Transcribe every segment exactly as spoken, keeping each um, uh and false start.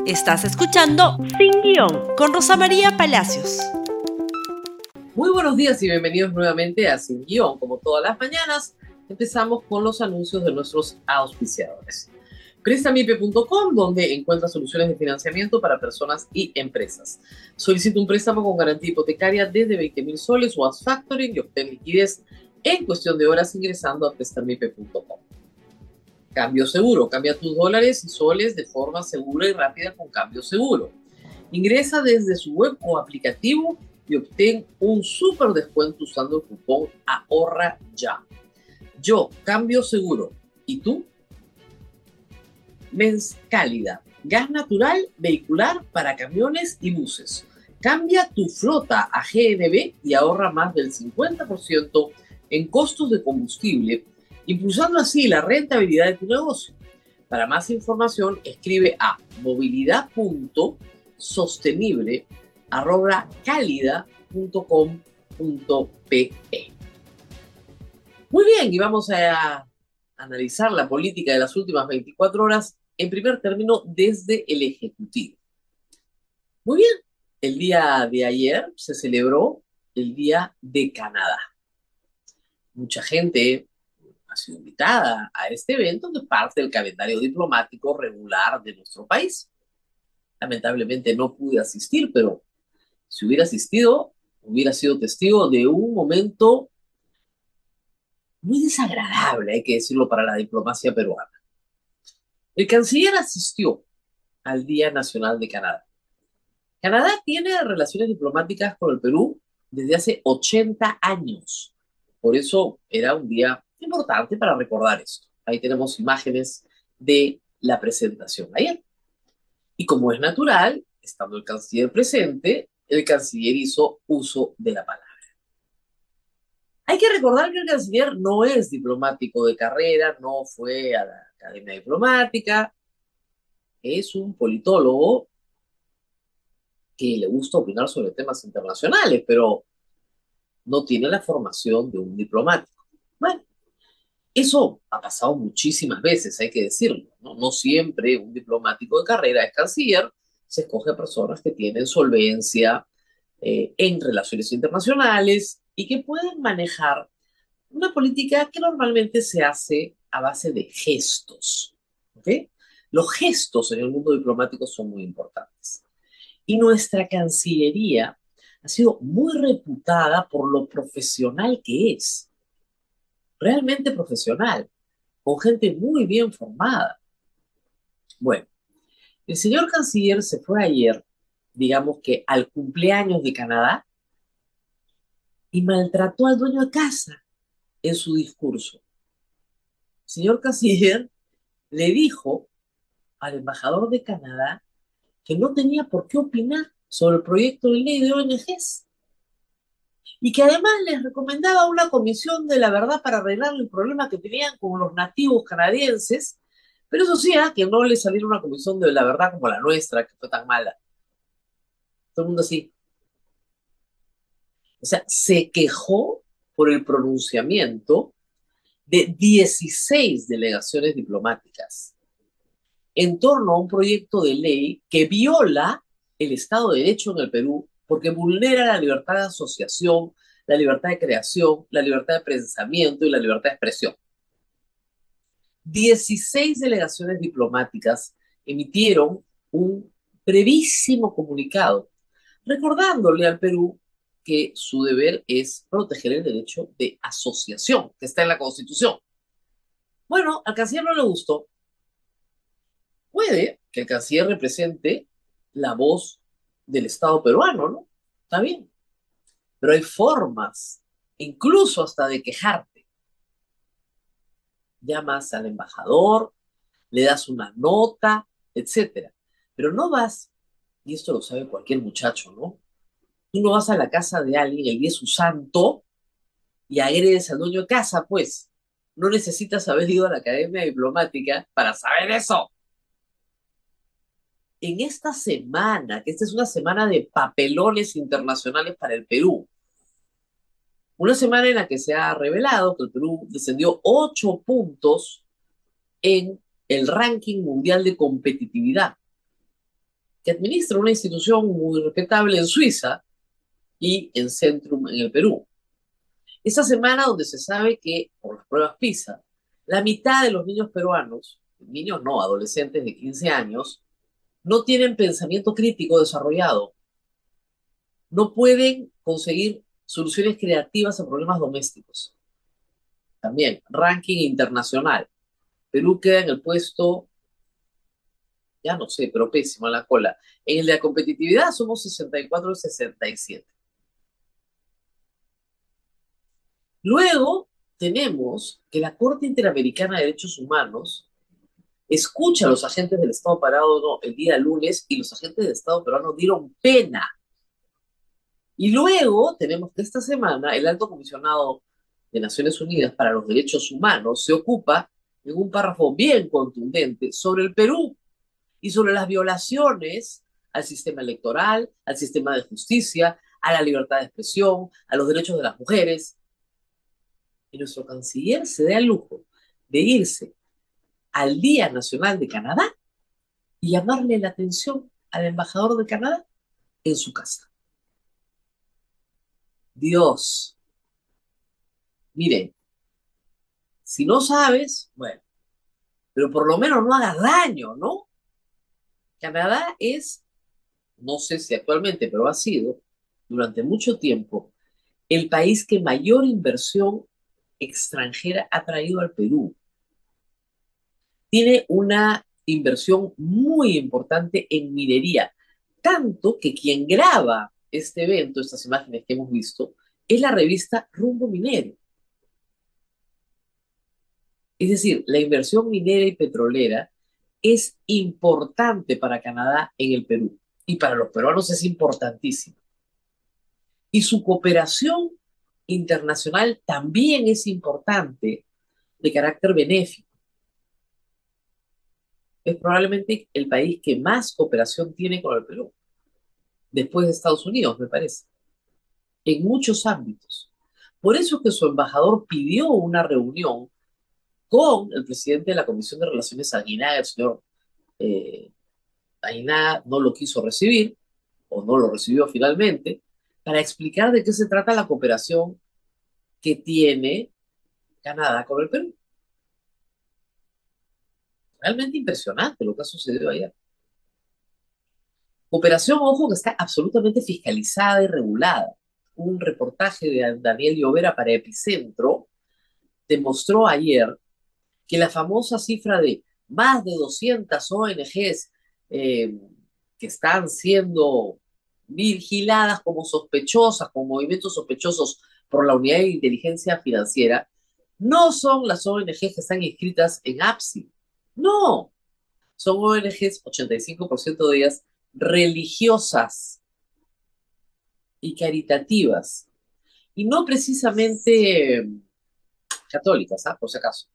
Estás escuchando Sin Guión con Rosa María Palacios. Muy buenos días y bienvenidos nuevamente a Sin Guión. Como todas las mañanas, empezamos con los anuncios de nuestros auspiciadores. Prestamipe punto com, donde encuentras soluciones de financiamiento para personas y empresas. Solicita un préstamo con garantía hipotecaria desde veinte mil soles o haz factoring y obtén liquidez en cuestión de horas ingresando a Prestamipe punto com. Cambio Seguro. Cambia tus dólares y soles de forma segura y rápida con Cambio Seguro. Ingresa desde su web o aplicativo y obtén un súper descuento usando el cupón Ahorra Ya. Yo, Cambio Seguro. ¿Y tú? Mens Cálida. Gas natural vehicular para camiones y buses. Cambia tu flota a G N B y ahorra más del cincuenta por ciento en costos de combustible, impulsando así la rentabilidad de tu negocio. Para más información, escribe a movilidad punto sostenible arroba cálida punto com punto pe. Muy bien, y vamos a analizar la política de las últimas veinticuatro horas, en primer término, desde el Ejecutivo. Muy bien, el día de ayer se celebró el Día de Canadá. Mucha gente ha sido invitada a este evento que es parte del calendario diplomático regular de nuestro país. Lamentablemente no pude asistir, pero si hubiera asistido, hubiera sido testigo de un momento muy desagradable, hay que decirlo, para la diplomacia peruana. El canciller asistió al Día Nacional de Canadá. Canadá tiene relaciones diplomáticas con el Perú desde hace ochenta años. Por eso era un día importante para recordar esto. Ahí tenemos imágenes de la presentación ayer. Y como es natural, estando el canciller presente, el canciller hizo uso de la palabra. Hay que recordar que el canciller no es diplomático de carrera, no fue a la Academia Diplomática, es un politólogo que le gusta opinar sobre temas internacionales, pero no tiene la formación de un diplomático. Bueno, eso ha pasado muchísimas veces, hay que decirlo, ¿no? No siempre un diplomático de carrera es canciller, se escoge a personas que tienen solvencia eh, en relaciones internacionales y que pueden manejar una política que normalmente se hace a base de gestos. ¿Okay? Los gestos en el mundo diplomático son muy importantes. Y nuestra Cancillería ha sido muy reputada por lo profesional que es. Realmente profesional, con gente muy bien formada. Bueno, el señor canciller se fue ayer, digamos que al cumpleaños de Canadá, y maltrató al dueño de casa en su discurso. El señor canciller le dijo al embajador de Canadá que no tenía por qué opinar sobre el proyecto de ley de O N Ges y que además les recomendaba una comisión de la verdad para arreglar el problema que tenían con los nativos canadienses, pero eso sí, ¿eh? Que no les saliera una comisión de la verdad como la nuestra, que fue tan mala. Todo el mundo así. O sea, se quejó por el pronunciamiento de dieciséis delegaciones diplomáticas en torno a un proyecto de ley que viola el Estado de Derecho en el Perú porque vulnera la libertad de asociación, la libertad de creación, la libertad de pensamiento y la libertad de expresión. dieciséis delegaciones diplomáticas emitieron un brevísimo comunicado recordándole al Perú que su deber es proteger el derecho de asociación, que está en la Constitución. Bueno, al canciller no le gustó. Puede que el canciller represente la voz del Estado peruano, ¿no? Está bien. Pero hay formas, incluso hasta de quejarte. Llamas al embajador, le das una nota, etcétera. Pero no vas, y esto lo sabe cualquier muchacho, ¿no? Tú no vas a la casa de alguien el día de su santo y agredes al dueño de casa, pues. No necesitas haber ido a la Academia Diplomática para saber eso. En esta semana, que esta es una semana de papelones internacionales para el Perú, una semana en la que se ha revelado que el Perú descendió ocho puntos en el ranking mundial de competitividad. que administra una institución muy respetable en Suiza y en Centrum en el Perú. Esta semana donde se sabe que, por las pruebas PISA, la mitad de los niños peruanos, niños no, adolescentes de quince años, no tienen pensamiento crítico desarrollado, no pueden conseguir soluciones creativas a problemas domésticos. También, ranking internacional. Perú queda en el puesto, ya no sé, pero pésimo en la cola. En el de la competitividad somos sesenta y cuatro de sesenta y siete. Luego tenemos que la Corte Interamericana de Derechos Humanos escucha a los agentes del Estado parado no, el día lunes y los agentes del Estado peruano dieron pena. Y luego tenemos que esta semana el Alto Comisionado de Naciones Unidas para los Derechos Humanos se ocupa en un párrafo bien contundente sobre el Perú y sobre las violaciones al sistema electoral, al sistema de justicia, a la libertad de expresión, a los derechos de las mujeres. Y nuestro canciller se da el lujo de irse al Día Nacional de Canadá y llamarle la atención al embajador de Canadá en su casa. Dios, miren, si no sabes, bueno, pero por lo menos no hagas daño, ¿no? Canadá es, no sé si actualmente, pero ha sido durante mucho tiempo el país que mayor inversión extranjera ha traído al Perú. Tiene una inversión muy importante en minería, tanto que quien graba este evento, estas imágenes que hemos visto, es la revista Rumbo Minero. Es decir, la inversión minera y petrolera es importante para Canadá en el Perú y para los peruanos es importantísima. Y su cooperación internacional también es importante de carácter benéfico. Es probablemente el país que más cooperación tiene con el Perú, después de Estados Unidos, me parece, en muchos ámbitos. Por eso es que su embajador pidió una reunión con el presidente de la Comisión de Relaciones Aguinaga, el señor eh, Aguinaga no lo quiso recibir, o no lo recibió finalmente, para explicar de qué se trata la cooperación que tiene Canadá con el Perú. Realmente impresionante lo que ha sucedido ayer. Cooperación, ojo, que está absolutamente fiscalizada y regulada. Un reportaje de Daniel Llovera para Epicentro demostró ayer que la famosa cifra de más de doscientas O N Ges eh, que están siendo vigiladas como sospechosas, con movimientos sospechosos por la Unidad de Inteligencia Financiera, no son las O N Ges que están inscritas en APSI. No, son O N Ges, ochenta y cinco por ciento de ellas, religiosas y caritativas, y no precisamente eh, católicas, ¿ah? Por si acaso.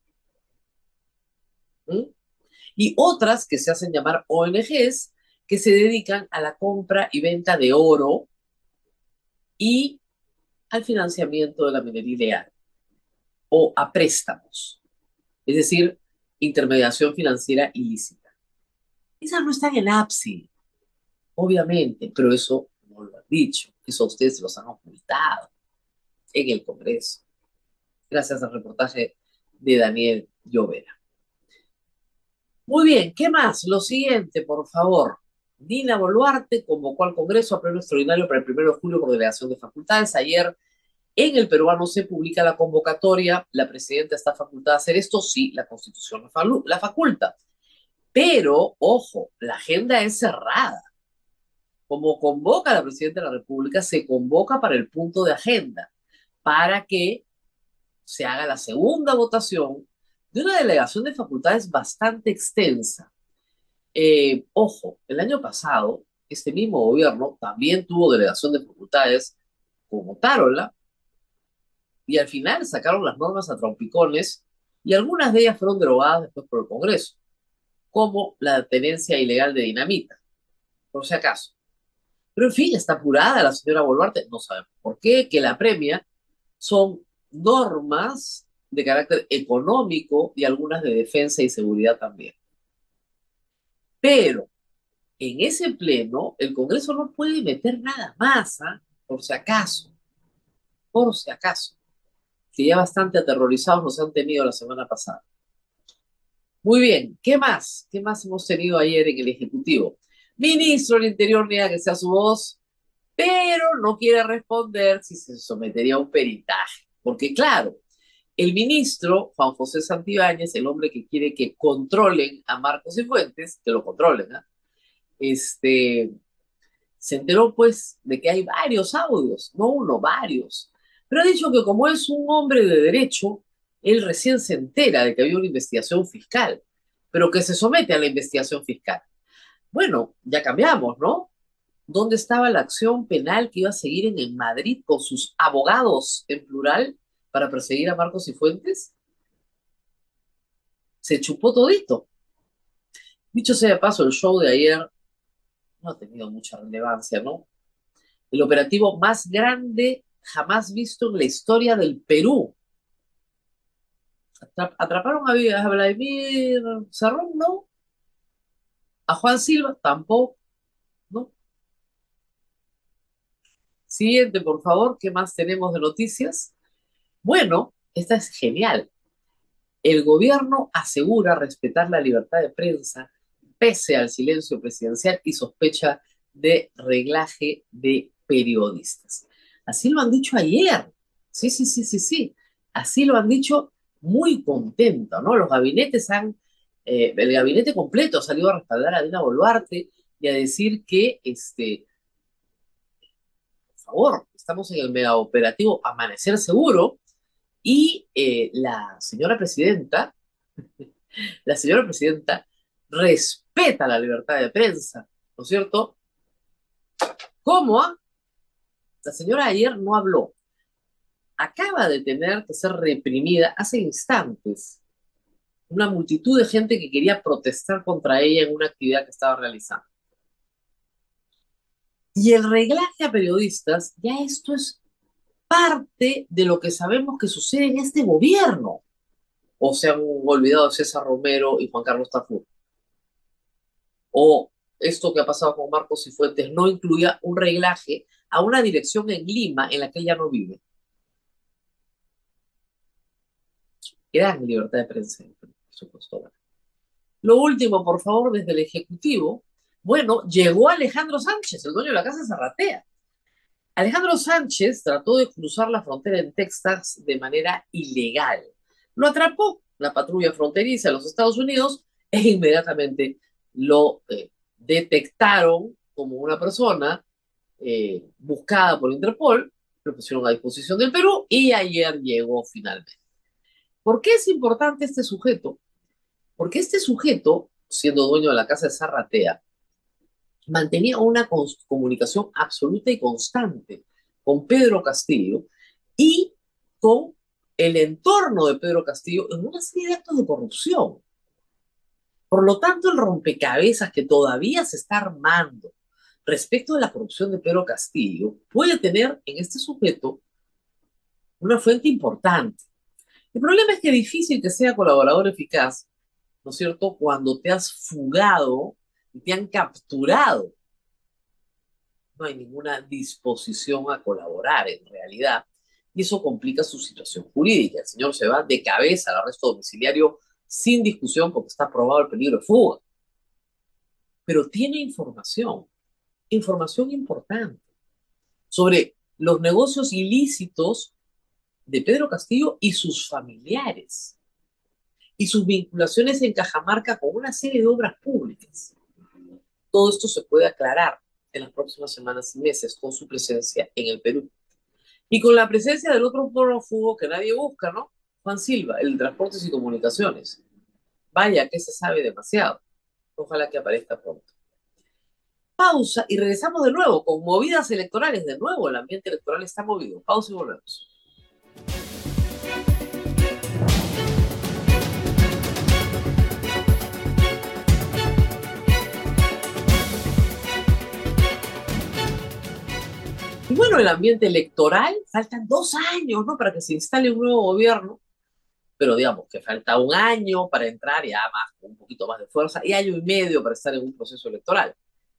¿Mm? Y otras que se hacen llamar O N Ges, que se dedican a la compra y venta de oro y al financiamiento de la minería ilegal o a préstamos, es decir, intermediación financiera ilícita. Esas no están en APSI, obviamente, pero eso no lo han dicho, eso ustedes los han ocultado en el Congreso, gracias al reportaje de Daniel Llovera. Muy bien, ¿qué más? Lo siguiente, por favor. Dina Boluarte convocó al Congreso a pleno extraordinario para el primero de julio por delegación de facultades. Ayer en El Peruano se publica la convocatoria. La presidenta está facultada a hacer esto. Sí, la Constitución la faculta. Pero, ojo, la agenda es cerrada. Como convoca la presidenta de la República, se convoca para el punto de agenda, para que se haga la segunda votación de una delegación de facultades bastante extensa. Eh, ojo, el año pasado, este mismo gobierno también tuvo delegación de facultades como Tarola, y al final sacaron las normas a trompicones, y algunas de ellas fueron derogadas después por el Congreso, como la tenencia ilegal de dinamita, por si acaso. Pero en fin, está apurada la señora Boluarte, no sabemos por qué, que la premia son normas de carácter económico y algunas de defensa y seguridad también. Pero En ese pleno, el Congreso no puede meter nada más, ¿ah? Por si acaso, por si acaso, que ya bastante aterrorizados nos han tenido la semana pasada. Muy bien, ¿qué más? ¿Qué más hemos tenido ayer en el Ejecutivo? Ministro del Interior niega que sea su voz, pero no quiere responder si se sometería a un peritaje. Porque claro, el ministro Juan José Santibáñez, el hombre que quiere que controlen a Marcos y Fuentes, que lo controlen, ¿eh? este, se enteró pues de que hay varios audios, no uno, varios. Pero ha dicho que como es un hombre de derecho, él recién se entera de que había una investigación fiscal, pero que se somete a la investigación fiscal. Bueno, ya cambiamos, ¿no? ¿Dónde estaba la acción penal que iba a seguir en el Madrid con sus abogados en plural para perseguir a Marcos y Fuentes? Se chupó todito. Dicho sea de paso, el show de ayer no ha tenido mucha relevancia, ¿no? El operativo más grande jamás visto en la historia del Perú. Atraparon a Vladimir Cerrón, ¿no? A Juan Silva, tampoco, ¿no? Siguiente, por favor, ¿qué más tenemos de noticias? Bueno, esta es genial. El gobierno asegura respetar la libertad de prensa pese al silencio presidencial y sospecha de reglaje de periodistas. Así lo han dicho ayer. Sí, sí, sí, sí, sí. Así lo han dicho muy contento, ¿no? Los gabinetes han, eh, el gabinete completo ha salido a respaldar a Dina Boluarte y a decir que, este, por favor, estamos en el mega operativo Amanecer Seguro y eh, la señora presidenta, la señora presidenta respeta la libertad de prensa, ¿no es cierto? ¿Cómo? La señora ayer no habló. Acaba de tener que ser reprimida hace instantes una multitud de gente que quería protestar contra ella en una actividad que estaba realizando. Y el reglaje a periodistas, ya esto es parte de lo que sabemos que sucede en este gobierno. O se han olvidado de César Romero y Juan Carlos Tafur. O esto que ha pasado con Marcos y Fuentes no incluía un reglaje a una dirección en Lima en la que ella no vive. Gran libertad de prensa, por supuesto. Lo último, por favor, desde el Ejecutivo. Bueno, llegó Alejandro Sánchez, el dueño de la Casa Zarratea. Alejandro Sánchez trató de cruzar la frontera en Texas de manera ilegal. Lo atrapó la patrulla fronteriza de los Estados Unidos e inmediatamente lo eh, detectaron como una persona eh, buscada por Interpol, lo pusieron a disposición del Perú y ayer llegó finalmente. ¿Por qué es importante este sujeto? Porque este sujeto, siendo dueño de la Casa de Zarratea, mantenía una comunicación absoluta y constante con Pedro Castillo y con el entorno de Pedro Castillo en una serie de actos de corrupción. Por lo tanto, el rompecabezas que todavía se está armando respecto de la corrupción de Pedro Castillo puede tener en este sujeto una fuente importante. El problema es que es difícil que sea colaborador eficaz, ¿no es cierto?, cuando te has fugado y te han capturado. No hay ninguna disposición a colaborar en realidad, y eso complica su situación jurídica. El señor se va de cabeza al arresto domiciliario sin discusión porque está probado el peligro de fuga. Pero tiene información, información importante sobre los negocios ilícitos de Pedro Castillo y sus familiares, y sus vinculaciones en Cajamarca con una serie de obras públicas. Todo esto se puede aclarar en las próximas semanas y meses con su presencia en el Perú. Y con la presencia del otro prófugo que nadie busca, ¿no? Juan Silva, el de Transportes y Comunicaciones. Vaya que se sabe demasiado. Ojalá que aparezca pronto. Pausa y regresamos de nuevo con movidas electorales. De nuevo, el ambiente electoral está movido. Pausa y volvemos. Y bueno, el ambiente electoral, faltan dos años, ¿no? Para que se instale un nuevo gobierno, pero digamos que falta un año para entrar ya más, con un poquito más de fuerza, y año y medio para estar en un proceso electoral.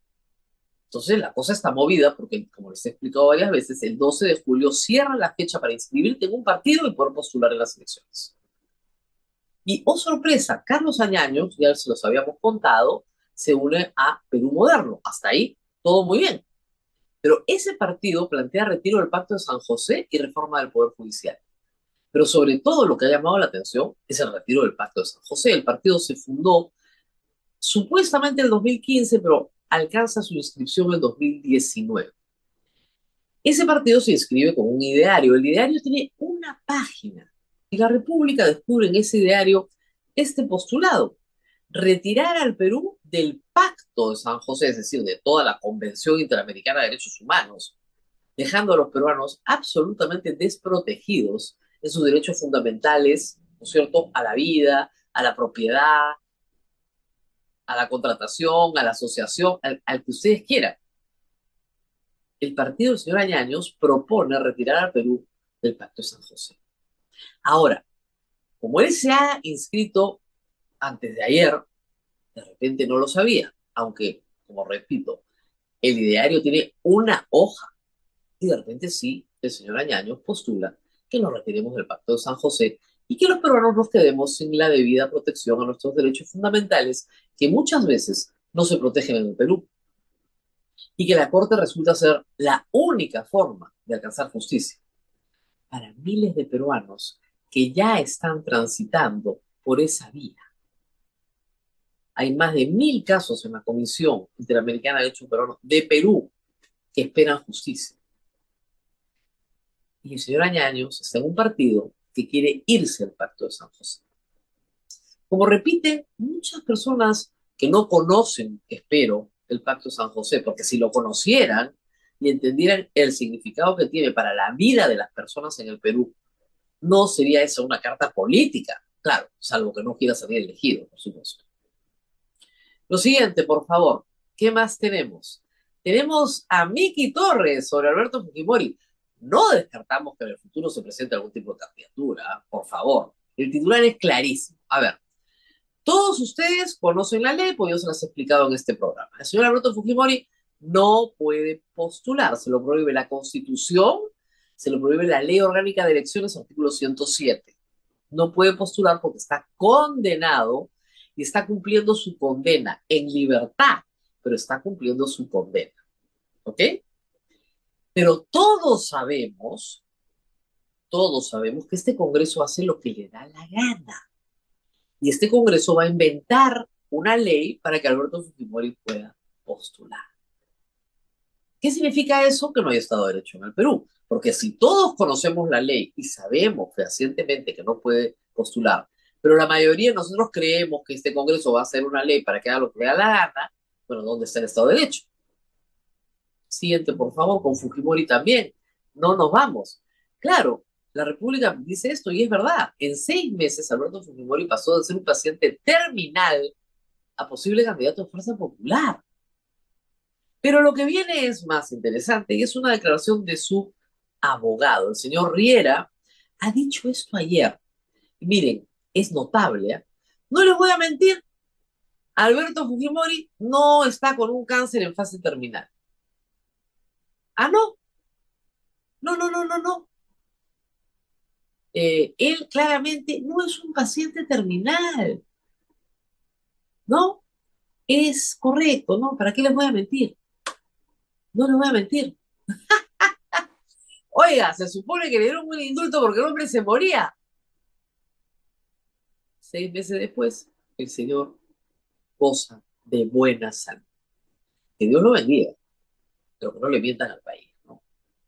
Entonces la cosa está movida porque, como les he explicado varias veces, el doce de julio cierra la fecha para inscribirte en un partido y poder postular en las elecciones. Y, oh sorpresa, Carlos Añaños, ya se los habíamos contado, se une a Perú Moderno. Hasta ahí, todo muy bien. Pero ese partido plantea retiro del Pacto de San José y reforma del Poder Judicial. Pero sobre todo lo que ha llamado la atención es el retiro del Pacto de San José. El partido se fundó supuestamente en el dos mil quince, pero alcanza su inscripción en el dos mil diecinueve. Ese partido se inscribe con un ideario. El ideario tiene una página y la República descubre en ese ideario este postulado: retirar al Perú del Pacto de San José, es decir, de toda la Convención Interamericana de Derechos Humanos, dejando a los peruanos absolutamente desprotegidos en sus derechos fundamentales, ¿no es cierto?, a la vida, a la propiedad, a la contratación, a la asociación, al, al que ustedes quieran. El partido del señor Añaños propone retirar al Perú del Pacto de San José. Ahora, como él se ha inscrito antes de ayer, de repente no lo sabía, aunque, como repito, el ideario tiene una hoja, y de repente sí, el señor Añaños postula que nos retiremos del Pacto de San José y que los peruanos nos quedemos sin la debida protección a nuestros derechos fundamentales, que muchas veces no se protegen en el Perú, y que la Corte resulta ser la única forma de alcanzar justicia para miles de peruanos que ya están transitando por esa vía. Hay más de mil casos en la Comisión Interamericana de Derechos Peruanos de Perú que esperan justicia. Y el señor Añaños está en un partido que quiere irse al Pacto de San José. Como repite, muchas personas que no conocen, espero, el Pacto de San José, porque si lo conocieran y entendieran el significado que tiene para la vida de las personas en el Perú, no sería esa una carta política, claro, salvo que no quiera salir elegido, por supuesto. Lo siguiente, por favor, ¿qué más tenemos? Tenemos a Miki Torres sobre Alberto Fujimori. No descartamos que en el futuro se presente algún tipo de candidatura, por favor. El titular es clarísimo. A ver, todos ustedes conocen la ley, pues yo se las he explicado en este programa. El señor Alberto Fujimori no puede postular, se lo prohíbe la Constitución, se lo prohíbe la Ley Orgánica de Elecciones, artículo ciento siete. No puede postular porque está condenado y está cumpliendo su condena en libertad, pero está cumpliendo su condena. ¿Ok? Pero todos sabemos, todos sabemos que este Congreso hace lo que le da la gana. Y este Congreso va a inventar una ley para que Alberto Fujimori pueda postular. ¿Qué significa eso? Que no hay Estado de Derecho en el Perú. Porque si todos conocemos la ley y sabemos fehacientemente que no puede postular, pero la mayoría de nosotros creemos que este Congreso va a hacer una ley para que haga lo que le da la gana, bueno, ¿dónde está el Estado de Derecho? Siguiente, por favor, con Fujimori también. No nos vamos. Claro, la República dice esto y es verdad. En seis meses, Alberto Fujimori pasó de ser un paciente terminal a posible candidato de Fuerza Popular. Pero lo que viene es más interesante y es una declaración de su abogado, el señor Riera. Ha dicho esto ayer. Y miren, es notable, ¿eh? No les voy a mentir, Alberto Fujimori no está con un cáncer en fase terminal. Ah, no. No, no, no, no, no. Eh, él claramente no es un paciente terminal. ¿No? Es correcto, ¿no? ¿Para qué les voy a mentir? No les voy a mentir. Oiga, se supone que le dieron un indulto porque el hombre se moría. Seis meses después, el señor goza de buena salud. Que Dios lo bendiga, pero que no le mientan al país, ¿no?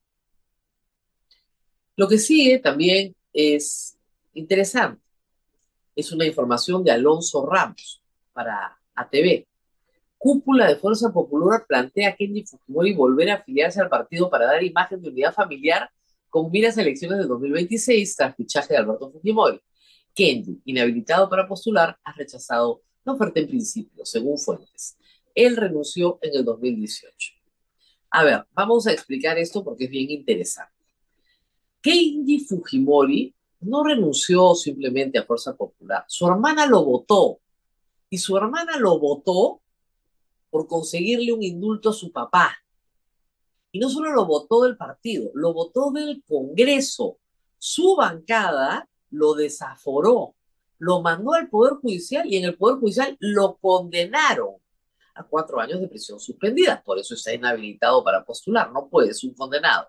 Lo que sigue también es interesante. Es una información de Alonso Ramos para A T V. Cúpula de Fuerza Popular plantea a Kenji Fujimori volver a afiliarse al partido para dar imagen de unidad familiar con miras a elecciones de dos mil veintiséis tras fichaje de Alberto Fujimori. Kenji, inhabilitado para postular, ha rechazado la oferta en principio, según fuentes. Él renunció en el dos mil dieciocho. A ver, vamos a explicar esto porque es bien interesante. Kenji Fujimori no renunció simplemente a Fuerza Popular. Su hermana lo votó. Y su hermana lo votó por conseguirle un indulto a su papá. Y no solo lo votó del partido, lo votó del Congreso. Su bancada lo desaforó, lo mandó al Poder Judicial y en el Poder Judicial lo condenaron a cuatro años de prisión suspendida. Por eso está inhabilitado para postular, no puede, es un condenado.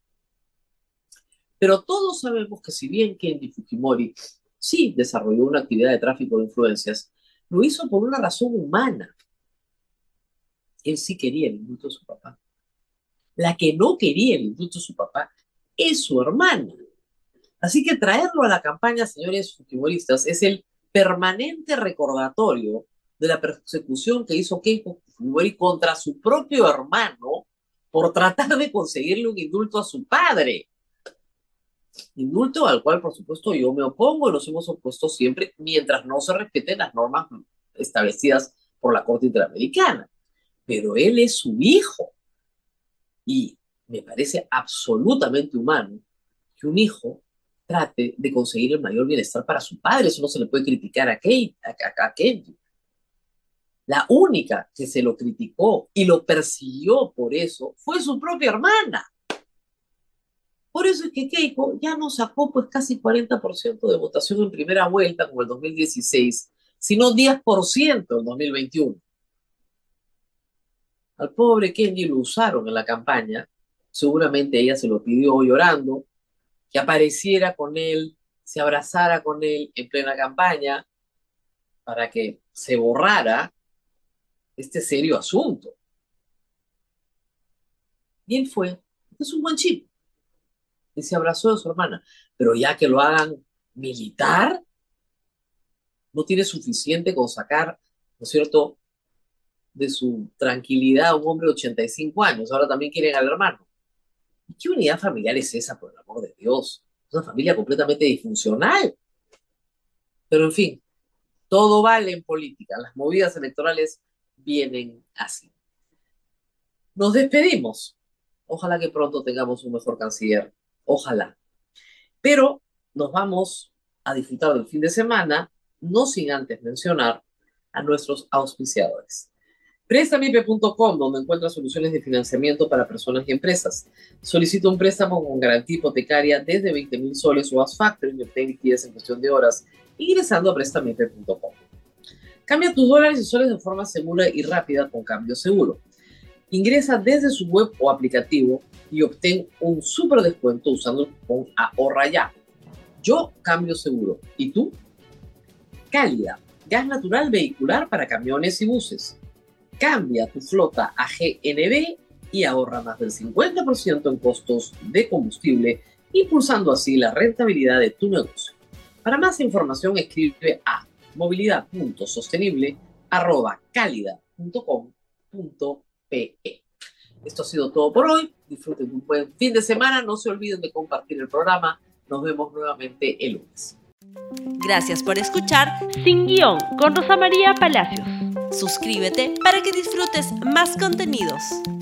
Pero todos sabemos que si bien Kendi Fujimori sí desarrolló una actividad de tráfico de influencias, lo hizo por una razón humana. Él sí quería el indulto de su papá. La que no quería el indulto de su papá es su hermana. Así que traerlo a la campaña, señores fujimoristas, es el permanente recordatorio de la persecución que hizo Keiko Fujimori contra su propio hermano por tratar de conseguirle un indulto a su padre. Indulto al cual, por supuesto, yo me opongo y nos hemos opuesto siempre mientras no se respeten las normas establecidas por la Corte Interamericana. Pero él es su hijo. Y me parece absolutamente humano que un hijo trate de conseguir el mayor bienestar para su padre. Eso no se le puede criticar a Kate, a, a, a Kendi. La única que se lo criticó y lo persiguió por eso fue su propia hermana. Por eso es que Keiko ya no sacó pues casi cuarenta por ciento de votación en primera vuelta como el dos mil dieciséis, sino diez por ciento en dos mil veintiuno. Al pobre Kendi lo usaron en la campaña, seguramente ella se lo pidió llorando, que apareciera con él, se abrazara con él en plena campaña, para que se borrara este serio asunto. Y él fue, es un buen chico, y se abrazó de su hermana, pero ya que lo hagan militar, no tiene suficiente con sacar, ¿no es cierto?, de su tranquilidad a un hombre de ochenta y cinco años, ahora también quieren al hermano. ¿Y qué unidad familiar es esa, por el amor de Dios? Es una familia completamente disfuncional. Pero en fin, todo vale en política, las movidas electorales vienen así. Nos despedimos. Ojalá que pronto tengamos un mejor canciller, ojalá. Pero nos vamos a disfrutar del fin de semana, no sin antes mencionar a nuestros auspiciadores. Préstamipe punto com, donde encuentra soluciones de financiamiento para personas y empresas. Solicita un préstamo con garantía hipotecaria desde veinte mil soles o haz factoring y obtén liquidez en cuestión de horas ingresando a préstamipe punto com. Cambia tus dólares y soles de forma segura y rápida con Cambio Seguro. Ingresa desde su web o aplicativo y obtén un súper descuento usando el cupón Ahorra Ya. Yo cambio seguro. ¿Y tú? Cálida, gas natural vehicular para camiones y buses. Cambia tu flota a G N B y ahorra más del cincuenta por ciento en costos de combustible, impulsando así la rentabilidad de tu negocio. Para más información escribe a movilidad punto sostenible arroba cálida punto com punto pe. Esto ha sido todo por hoy. Disfruten de un buen fin de semana. No se olviden de compartir el programa. Nos vemos nuevamente el lunes. Gracias por escuchar Sin Guión con Rosa María Palacios. Suscríbete para que disfrutes más contenidos.